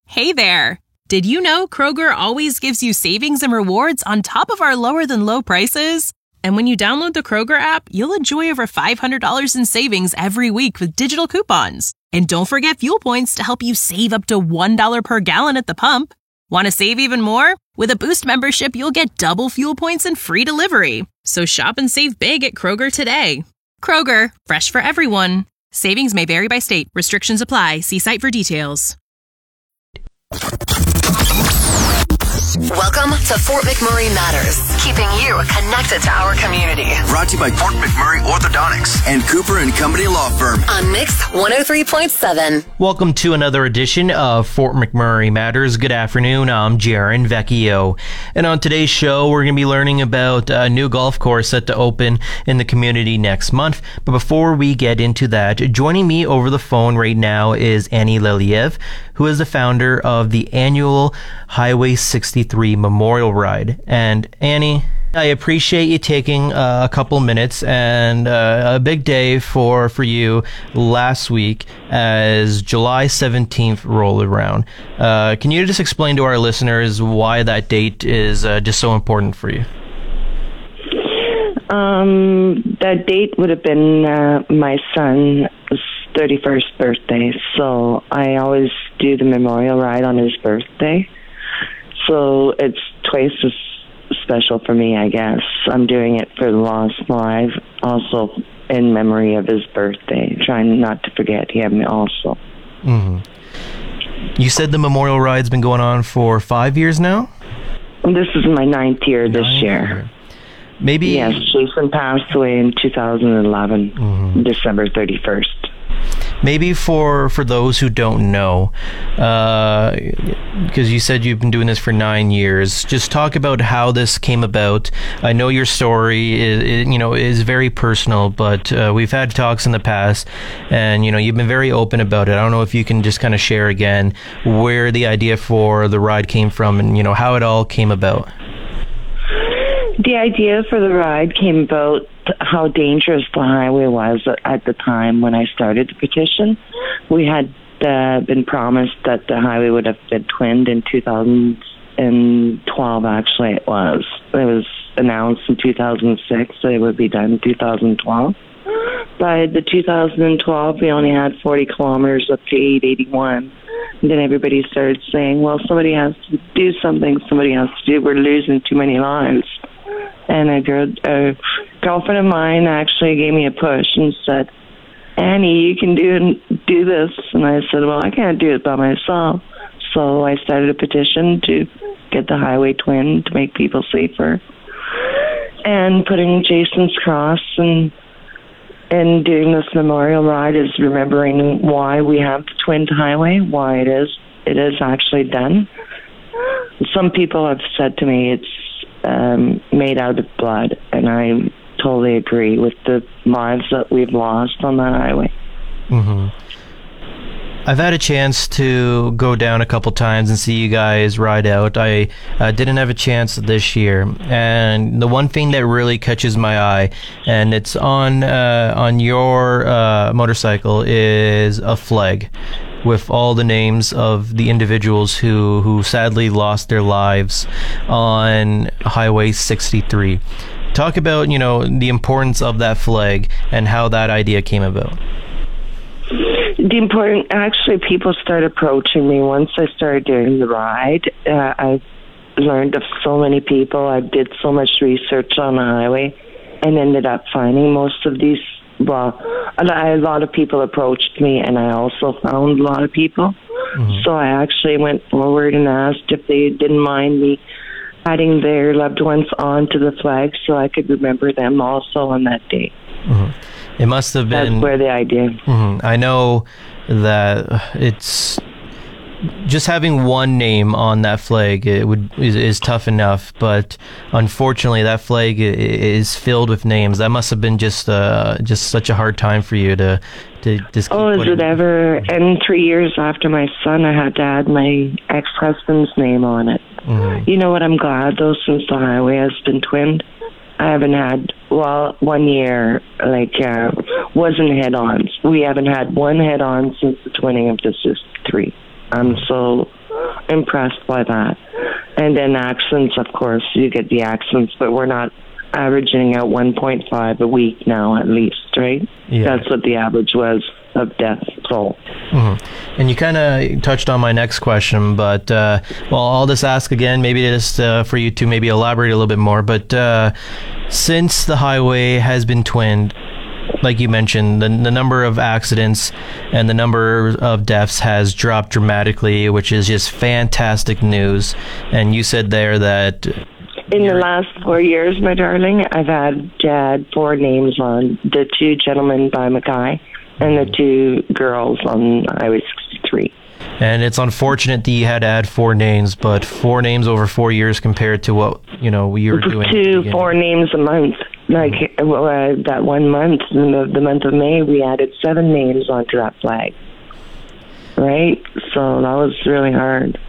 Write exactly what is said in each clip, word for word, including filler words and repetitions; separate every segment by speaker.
Speaker 1: Hey there! Did you know Kroger always gives you savings and rewards on top of our lower-than-low prices? And when you download the Kroger app, you'll enjoy over five hundred dollars in savings every week with digital coupons. And don't forget fuel points to help you save up to one dollar per gallon at the pump. Want to save even more? With a Boost membership, you'll get double fuel points and free delivery. So shop and save big at Kroger today. Kroger, fresh for everyone. Savings may vary by state. Restrictions apply. See site for details.
Speaker 2: Welcome to Fort McMurray Matters, keeping you connected to our community.
Speaker 3: Brought to you by Fort McMurray Orthodontics and Cooper and Company Law Firm
Speaker 2: on Mix one oh three point seven.
Speaker 4: Welcome to another edition of Fort McMurray Matters. Good afternoon. I'm Jaron Vecchio. And on today's show, we're going to be learning about a new golf course set to open in the community next month. But before we get into that, joining me over the phone right now is Annie Leliev, who is the founder of the annual Highway sixty-three Memorial Ride. And Annie, I appreciate you taking uh, a couple minutes, and uh, a big day for, for you last week as July seventeenth rolled around. Uh, can you just explain to our listeners why that date is uh, just so important for you?
Speaker 5: Um, that date would have been uh, my son's thirty-first birthday, so I always do the memorial ride on his birthday. So it's twice as special for me, I guess. I'm doing it for the Lost Live, also in memory of his birthday, trying not to forget him also.
Speaker 4: Mm-hmm. You said the memorial ride's been going on for five years now?
Speaker 5: This is my ninth year this
Speaker 4: Ninth
Speaker 5: year.
Speaker 4: year. Maybe.
Speaker 5: Yes, Jason passed away in two thousand eleven, mm-hmm. December thirty-first.
Speaker 4: Maybe for, for those who don't know, uh, because you said you've been doing this for nine years, just talk about how this came about. I know your story is, is you know, is very personal, but uh, we've had talks in the past, and you know, you've been very open about it. I don't know if you can just kind of share again where the idea for the ride came from, and you know how it all came about.
Speaker 5: The idea for the ride came about how dangerous the highway was at the time when I started the petition. We had uh, been promised that the highway would have been twinned in two thousand twelve, actually it was. It was announced in two thousand six that it would be done in two thousand twelve. By the two thousand twelve, we only had forty kilometers up to eight eighty-one. And then everybody started saying, well, somebody has to do something, somebody has to do, we're losing too many lives. And a, girl, a girlfriend of mine actually gave me a push and said, Annie, you can do do this. And I said, well, I can't do it by myself. So I started a petition to get the highway twinned to make people safer. And putting Jason's Cross and and doing this memorial ride is remembering why we have the twinned highway, why it is it is actually done. Some people have said to me it's Um, made out of blood, and I totally agree with the lives that we've lost on that highway.
Speaker 4: Mm-hmm. I've had a chance to go down a couple times and see you guys ride out. I uh, didn't have a chance this year, and the one thing that really catches my eye, and it's on uh, on your uh, motorcycle, is a flag with all the names of the individuals who, who sadly lost their lives on Highway sixty-three. Talk about, you know, the importance of that flag and how that idea came about.
Speaker 5: The important, actually, people started approaching me once I started doing the ride. Uh, I learned of so many people. I did so much research on the highway and ended up finding most of these. Well, a lot of people approached me, and I also found a lot of people. Mm-hmm. So I actually went forward and asked if they didn't mind me adding their loved ones onto the flag so I could remember them also on that day.
Speaker 4: Mm-hmm. It must have been...
Speaker 5: That's where the idea...
Speaker 4: Mm-hmm. I know that it's... Just having one name on that flag it would is, is tough enough, but unfortunately that flag is filled with names. That must have been just uh, just such a hard time for you to to just. Keep
Speaker 5: oh, is
Speaker 4: putting...
Speaker 5: it ever? And three years after my son, I had to add my ex-husband's name on it. Mm-hmm. You know what? I'm glad though, since the highway has been twinned, I haven't had well one year like uh, wasn't head-ons. We haven't had one head-on since the twinning of the sixty-three. I'm so impressed by that. And then accidents, of course, you get the accidents, but we're not averaging out one point five a week now, at least, right?
Speaker 4: Yeah.
Speaker 5: That's what the average was of death toll.
Speaker 4: Mm-hmm. And you kind of touched on my next question, but uh, well, I'll just ask again, maybe just uh, for you to maybe elaborate a little bit more. But uh, since the highway has been twinned, like you mentioned, the, the number of accidents and the number of deaths has dropped dramatically, which is just fantastic news. And you said there that
Speaker 5: in the last four years, my darling, I've had, had four names on the two gentlemen by Mackay and the two girls on Highway sixty-three.
Speaker 4: And it's unfortunate that you had to add four names, but four names over four years compared to what, you know, you were doing.
Speaker 5: Two, four names a month. Like well, uh, that one month, in the, the month of May, we added seven names onto that flag. Right? So that was really hard.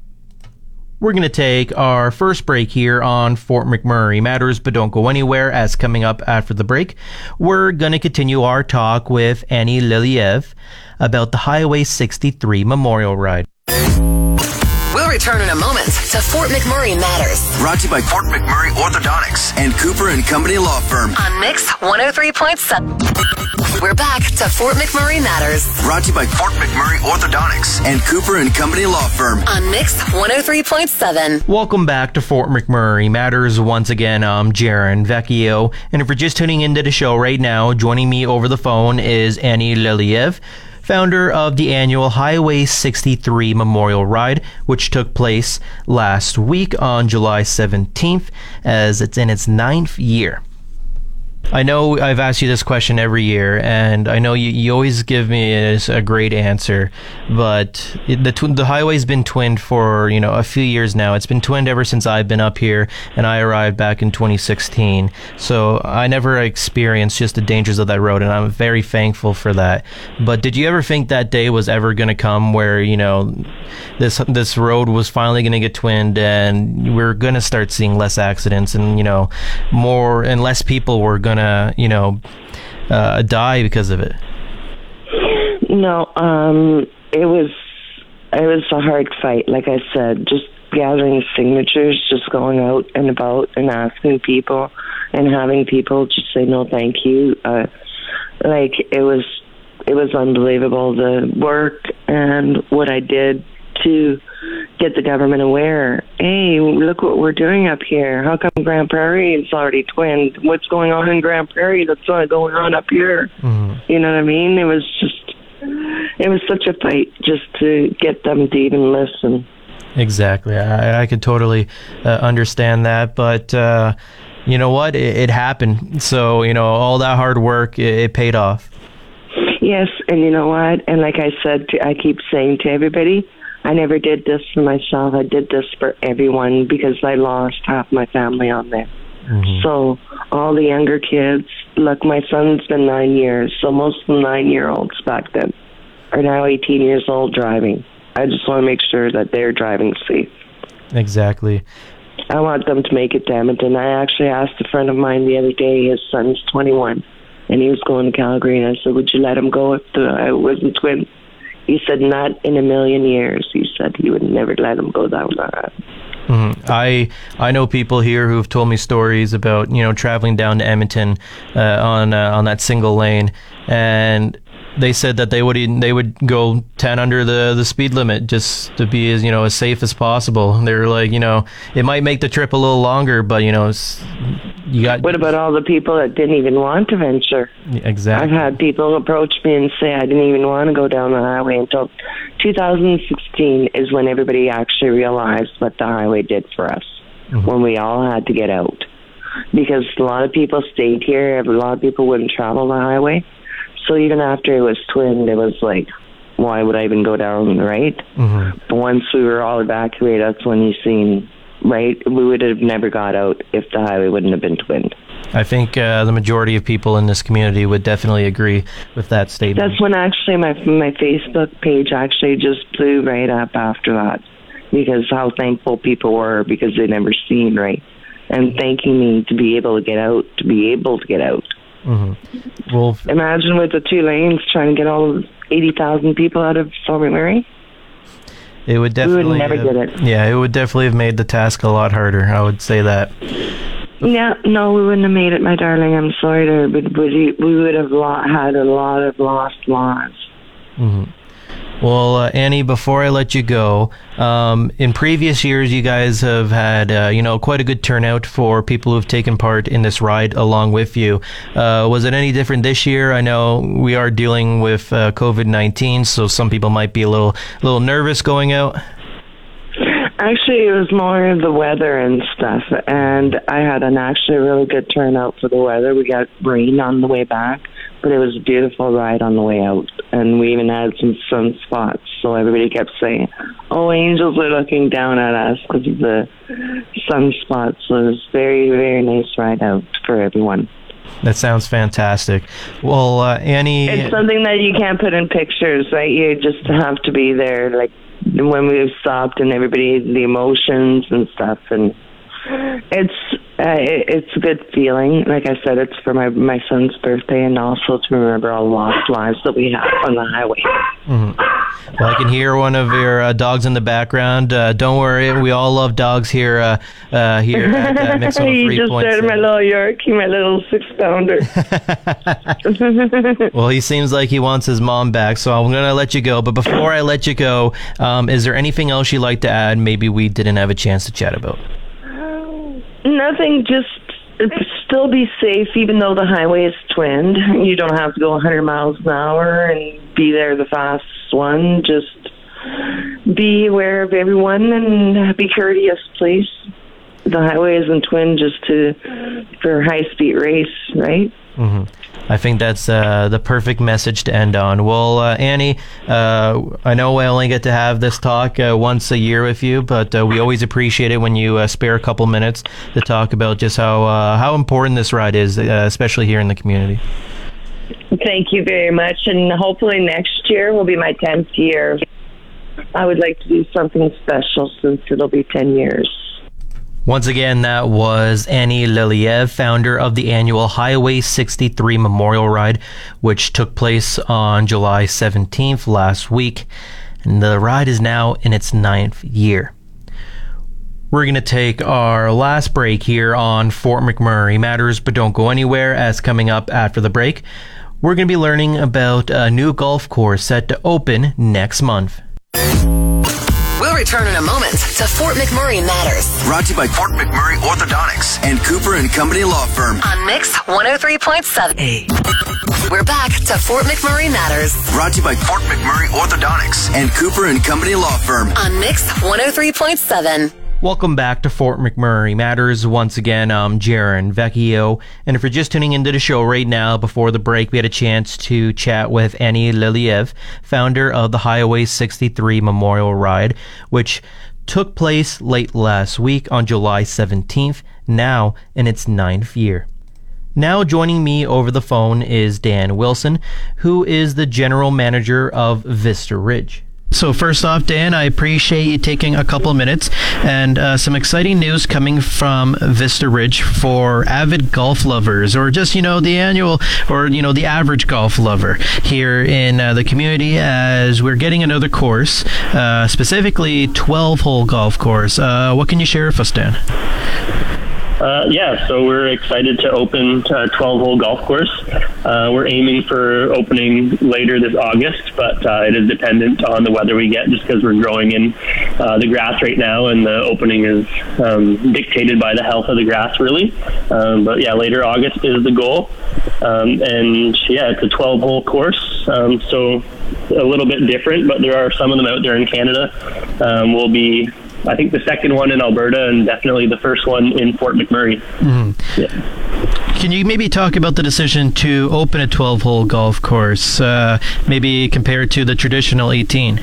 Speaker 4: We're going to take our first break here on Fort McMurray Matters, but don't go anywhere, as coming up after the break, we're going to continue our talk with Annie Liliev about the Highway sixty-three Memorial Ride.
Speaker 2: We'll return in a moment to Fort McMurray Matters
Speaker 3: Brought to you by Fort McMurray Orthodontics and Cooper and Company Law Firm.
Speaker 2: on Mix one oh three point seven. We're back to Fort McMurray Matters
Speaker 3: Brought to you by Fort McMurray Orthodontics and Cooper and Company Law Firm.
Speaker 2: on Mix one oh three point seven.
Speaker 4: Welcome back to Fort McMurray Matters. Once again, I'm Jaron Vecchio, and if you're just tuning into the show right now, joining me over the phone is Annie Liliev, founder of the annual Highway sixty-three Memorial Ride, which took place last week on July seventeenth, as it's in its ninth year. I know I've asked you this question every year, and I know you, you always give me a, a great answer, but it, the tw- the highway's been twinned for, you know, a few years now. It's been twinned ever since I've been up here, and I arrived back in twenty sixteen. So I never experienced just the dangers of that road, and I'm very thankful for that. But did you ever think that day was ever going to come where, you know, this this road was finally going to get twinned, and we're going to start seeing less accidents, and, you know, more and less people were going to gonna, you know, uh, die because of it?
Speaker 5: No, um, it was it was a hard fight. Like I said, just gathering signatures, just going out and about and asking people, and having people just say no, thank you. Uh, like it was, it was unbelievable, the work and what I did to get the government aware. Hey, look what we're doing up here. How come Grand Prairie is already twinned? What's going on in Grand Prairie that's not going on up here? Mm-hmm. You know what I mean? It was just, it was such a fight just to get them to even listen.
Speaker 4: Exactly. I, I could totally uh, understand that, but uh, you know what? It, it happened. So, you know, all that hard work, it, it paid off.
Speaker 5: Yes, and you know what? And like I said, to, I keep saying to everybody, I never did this for myself. I did this for everyone because I lost half my family on there. Mm-hmm. So all the younger kids, look, my son's been nine years, so most of the nine-year-olds back then are now eighteen years old driving. I just want to make sure that they're driving safe.
Speaker 4: Exactly.
Speaker 5: I want them to make it to Edmonton. I actually asked a friend of mine the other day, his son's twenty-one, and he was going to Calgary, and I said, would you let him go if the, I wasn't twin? He said, not in a million years. He said he would never let him go down that.
Speaker 4: Mm-hmm. I I know people here who've told me stories about, you know, traveling down to Edmonton uh, on uh, on that single lane, and they said that they would they would go ten under the, the speed limit just to be as, you know, as safe as possible. They're like, you know, it might make the trip a little longer, but, you know, it's, you got.
Speaker 5: What about all the people that didn't even want to venture?
Speaker 4: Exactly.
Speaker 5: I've had people approach me and say I didn't even want to go down the highway until two thousand sixteen is when everybody actually realized what the highway did for us, mm-hmm. when we all had to get out. Because a lot of people stayed here, a lot of people wouldn't travel the highway. So even after it was twinned, it was like, why would I even go down, right? Mm-hmm. But once we were all evacuated, that's when you seen, right? We would have never got out if the highway wouldn't have been twinned.
Speaker 4: I think uh, the majority of people in this community would definitely agree with that statement.
Speaker 5: That's when actually my my Facebook page actually just blew right up after that, because how thankful people were because they never seen, right? And thanking me to be able to get out, to be able to get out. Mm-hmm. Well, imagine with the two lanes trying to get all of eighty thousand people out of Fort McMurray.
Speaker 4: It would definitely.
Speaker 5: We would never
Speaker 4: have,
Speaker 5: get it.
Speaker 4: Yeah, it would definitely have made the task a lot harder. I would say that.
Speaker 5: Yeah, no, we wouldn't have made it, my darling. I'm sorry to, but we, we would have lo- had a lot of lost lives.
Speaker 4: Mm-hmm. Well, uh, Annie, before I let you go, um, in previous years, you guys have had, uh, you know, quite a good turnout for people who've taken part in this ride along with you. Uh, was it any different this year? I know we are dealing with uh, COVID nineteen, so some people might be a little, little nervous going out.
Speaker 5: Actually, it was more the weather and stuff, and I had an actually really good turnout for the weather. We got rain on the way back, but it was a beautiful ride on the way out, and we even had some sunspots, so everybody kept saying, oh, angels are looking down at us because of the sunspots. So it was very, very nice ride out for everyone.
Speaker 4: That sounds fantastic. Well, uh, Annie...
Speaker 5: It's something that you can't put in pictures, right? You just have to be there, like, when we stopped and everybody, the emotions and stuff, and it's uh, it, it's a good feeling. Like I said, it's for my my son's birthday, and also to remember all lost lives that we have on the highway.
Speaker 4: Mm-hmm. Well, I can hear one of your uh, dogs in the background. Uh, don't worry, we all love dogs here. Uh, uh, here at uh, Mix one oh three
Speaker 5: You just
Speaker 4: point seven.
Speaker 5: started my little Yorkie, my little six pounder.
Speaker 4: Well, he seems like he wants his mom back, so I'm gonna let you go. But before I let you go, um, is there anything else you'd like to add? Maybe we didn't have a chance to chat about.
Speaker 5: Nothing, just still be safe, even though the highway is twinned. You don't have to go one hundred miles an hour and be there the fastest one. Just be aware of everyone and be courteous, please. The highway isn't twinned just to for a high-speed race, right?
Speaker 4: Mm-hmm. I think that's uh, the perfect message to end on. Well, uh, Annie, uh, I know I only get to have this talk uh, once a year with you, but uh, we always appreciate it when you uh, spare a couple minutes to talk about just how uh, how important this ride is, uh, especially here in the community.
Speaker 5: Thank you very much, and hopefully next year will be my tenth year. I would like to do something special since it'll be ten years.
Speaker 4: Once again, that was Annie Liliev, founder of the annual Highway sixty-three Memorial Ride, which took place on July seventeenth last week. And the ride is now in its ninth year. We're going to take our last break here on Fort McMurray Matters, but don't go anywhere, as coming up after the break, we're going to be learning about a new golf course set to open next month.
Speaker 2: We'll return in a moment to Fort McMurray Matters.
Speaker 3: Brought to you by Fort McMurray Orthodontics and Cooper and Company Law Firm.
Speaker 2: On Mix one oh three point seven. We're back to Fort McMurray Matters.
Speaker 3: Brought to you by Fort McMurray Orthodontics and Cooper and Company Law Firm.
Speaker 2: On Mix one oh three point seven.
Speaker 4: Welcome back to Fort McMurray Matters. Once again, I'm Jaron Vecchio. And if you're just tuning into the show right now, before the break, we had a chance to chat with Annie Liliev, founder of the Highway sixty-three Memorial Ride, which took place late last week on July seventeenth, now in its ninth year. Now joining me over the phone is Dan Wilson, who is the general manager of Vista Ridge. So first off, Dan, I appreciate you taking a couple minutes, and uh, some exciting news coming from Vista Ridge for avid golf lovers, or just, you know, the annual, or, you know, the average golf lover here in uh, the community, as we're getting another course, uh, specifically twelve-hole golf course. Uh, what can you share with us, Dan?
Speaker 6: Uh, yeah, so we're excited to open a twelve-hole golf course. Uh, we're aiming for opening later this August, but uh, it is dependent on the weather we get, just because we're growing in uh, the grass right now, and the opening is um, dictated by the health of the grass, really. Um, but yeah, later August is the goal. Um, and yeah, it's a twelve-hole course, um, so a little bit different, but there are some of them out there in Canada. Um, we'll be I think the second one in Alberta, and definitely the first one in Fort McMurray. Mm-hmm. Yeah.
Speaker 4: Can you maybe talk about the decision to open a twelve-hole golf course, uh, maybe compared to the traditional eighteen?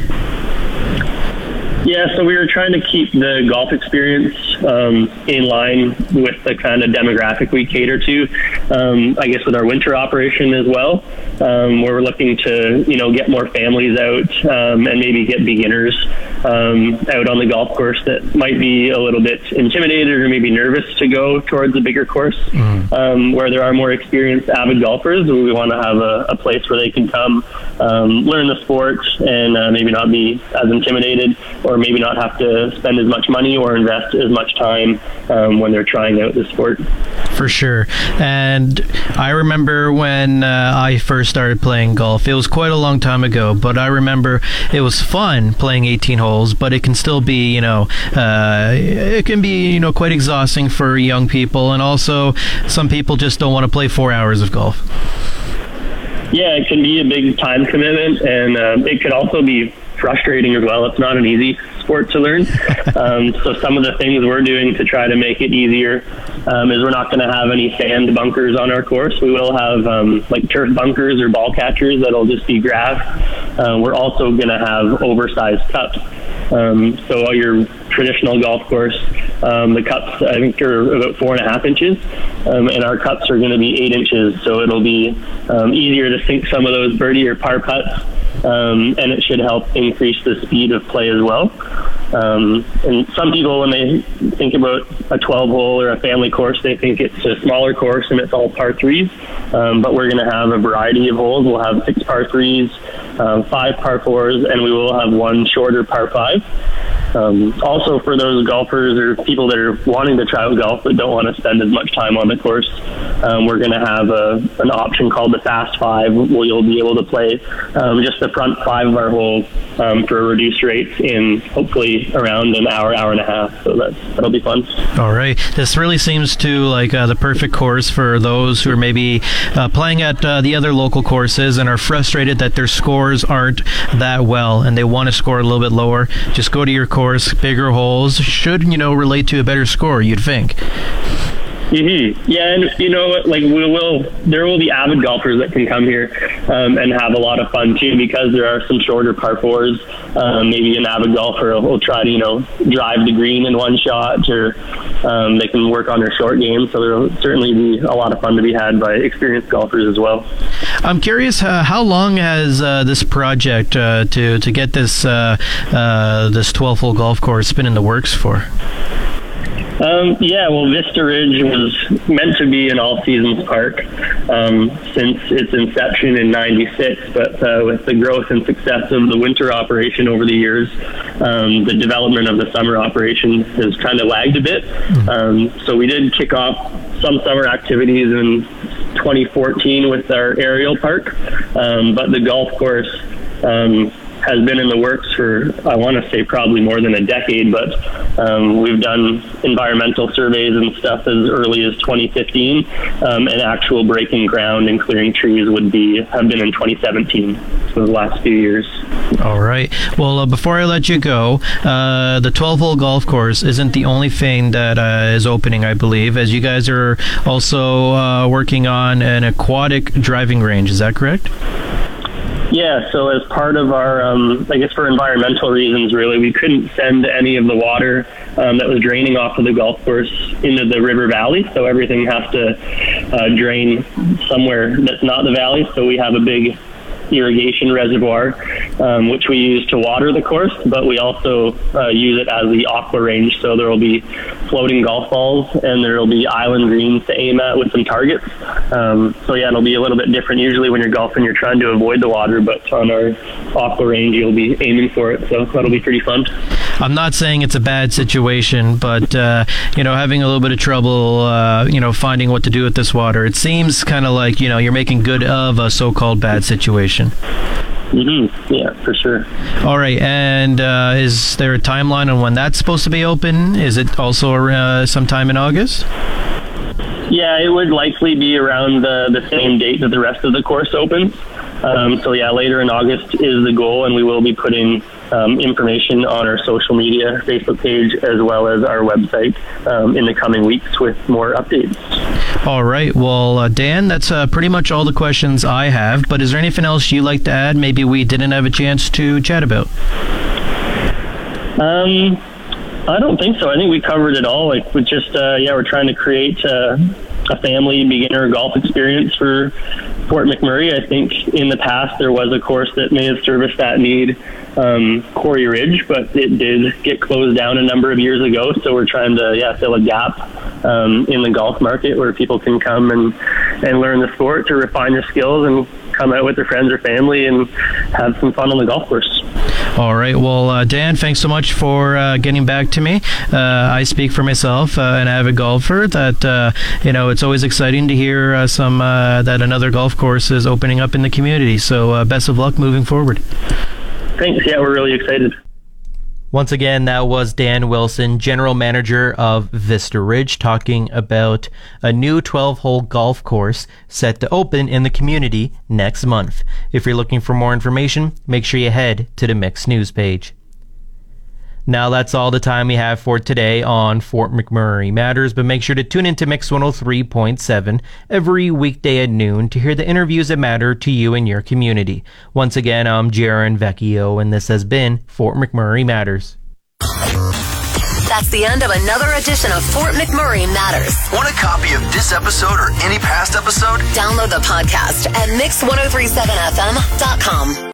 Speaker 6: Yeah, so we were trying to keep the golf experience um, in line with the kind of demographic we cater to. um, I guess with our winter operation as well. Um, where we're looking to, you know, get more families out um, and maybe get beginners um, out on the golf course that might be a little bit intimidated or maybe nervous to go towards a bigger course mm. um, where there are more experienced avid golfers. We want to have a, a place where they can come um, learn the sport and uh, maybe not be as intimidated or maybe not have to spend as much money or invest as much time um, when they're trying out the sport.
Speaker 4: For sure. And I remember when uh, I first started playing golf, it was quite a long time ago, but I remember it was fun playing eighteen holes, but it can still be, you know, uh, it can be, you know, quite exhausting for young people, and also some people just don't want to play four hours of golf.
Speaker 6: Yeah, it can be a big time commitment, and um, it could also be frustrating as well. It's not an easy sport to learn. Um, so some of the things we're doing to try to make it easier um, is we're not going to have any sand bunkers on our course. We will have um, like turf bunkers or ball catchers that'll just be grass. Uh, we're also going to have oversized cups. Um, so all your traditional golf course, um, the cups I think are about four and a half inches, um, and our cups are going to be eight inches. So it'll be um, easier to sink some of those birdie or par putts, um, and it should help increase the speed of play as well. Um, and some people, when they think about a twelve hole or a family course, they think it's a smaller course and it's all par threes. Um, but we're going to have a variety of holes. We'll have six par threes, um, five par fours, and we will have one shorter par five. Um, also, for those golfers or people that are wanting to try out golf but don't want to spend as much time on the course, um, we're going to have a, an option called the Fast Five, where you'll be able to play um, just the front five of our holes um, for reduced rates in hopefully around an hour, hour and a half. So that's, that'll be fun.
Speaker 4: All right. This really seems to like uh, the perfect course for those who are maybe uh, playing at uh, the other local courses and are frustrated that their scores aren't that well and they want to score a little bit lower. Just go to your course. Bigger holes should, you know, relate to a better score, you'd think.
Speaker 6: Mm-hmm. Yeah, and you know, like we will, there will be avid golfers that can come here um, and have a lot of fun too, because there are some shorter par fours. Um, maybe an avid golfer will, will try to, you know, drive the green in one shot, or um, they can work on their short game. So there will certainly be a lot of fun to be had by experienced golfers as well.
Speaker 4: I'm curious, uh, how long has uh, this project uh, to to get this uh, uh, this twelve hole golf course been in the works for?
Speaker 6: Um, yeah, well, Vista Ridge was meant to be an all-seasons park um, since its inception in ninety-six, but uh, with the growth and success of the winter operation over the years, um, the development of the summer operation has kind of lagged a bit. Um, so we did kick off some summer activities in twenty fourteen with our aerial park, um, but the golf course um, has been in the works for, I want to say, probably more than a decade, but um, we've done environmental surveys and stuff as early as twenty fifteen, um, and actual breaking ground and clearing trees would be have been in twenty seventeen, so the last few years.
Speaker 4: All right. Well, uh, before I let you go, uh, the twelve hole golf course isn't the only thing that uh, is opening, I believe, as you guys are also uh, working on an aquatic driving range. Is that correct?
Speaker 6: Yeah, so as part of our, um, I guess for environmental reasons, really, we couldn't send any of the water um, that was draining off of the golf course into the river valley. So everything has to uh, drain somewhere that's not the valley. So we have a big irrigation reservoir, um, which we use to water the course, but we also uh, use it as the aqua range. So there will be floating golf balls and there will be island greens to aim at with some targets. Um, so yeah, it'll be a little bit different. Usually when you're golfing, you're trying to avoid the water, but on our aqua range, you'll be aiming for it. So that'll be pretty fun.
Speaker 4: I'm not saying it's a bad situation, but uh, you know, having a little bit of trouble, uh, you know, finding what to do with this water. It seems kind of like, you know, you're making good of a so-called bad situation.
Speaker 6: Mm-hmm. Yeah, for sure.
Speaker 4: All right, and uh, is there a timeline on when that's supposed to be open? Is it also uh, sometime in August?
Speaker 6: Yeah, it would likely be around the, the same date that the rest of the course opens. Um, so yeah, later in August is the goal, and we will be putting um, information on our social media, Facebook page, as well as our website um, in the coming weeks with more updates.
Speaker 4: All right. Well, uh, Dan, that's uh, pretty much all the questions I have, but is there anything else you'd like to add maybe we didn't have a chance to chat about?
Speaker 6: Um, I don't think so. I think we covered it all. Like, we just, uh, yeah, we're trying to create uh, a family beginner golf experience for Fort McMurray. I think in the past there was a course that may have serviced that need, um, Quarry Ridge, but it did get closed down a number of years ago. So we're trying to yeah fill a gap um, in the golf market where people can come and, and learn the sport to refine their skills and come out with their friends or family and have some fun on the golf course.
Speaker 4: All right. Well, uh, Dan, thanks so much for uh, getting back to me. Uh, I speak for myself, uh, an avid golfer, that, uh, you know, it's always exciting to hear uh, some uh, that another golf course is opening up in the community. So uh, best of luck moving forward.
Speaker 6: Thanks. Yeah, we're really excited.
Speaker 4: Once again, that was Dan Wilson, General Manager of Vista Ridge, talking about a new twelve-hole golf course set to open in the community next month. If you're looking for more information, make sure you head to the Mix News page. Now that's all the time we have for today on Fort McMurray Matters, but make sure to tune into Mix one oh three point seven every weekday at noon to hear the interviews that matter to you and your community. Once again, I'm Jaron Vecchio, and this has been Fort McMurray Matters.
Speaker 2: That's the end of another edition of Fort McMurray Matters.
Speaker 3: Want a copy of this episode or any past episode?
Speaker 2: Download the podcast at mix ten thirty-seven f m dot com.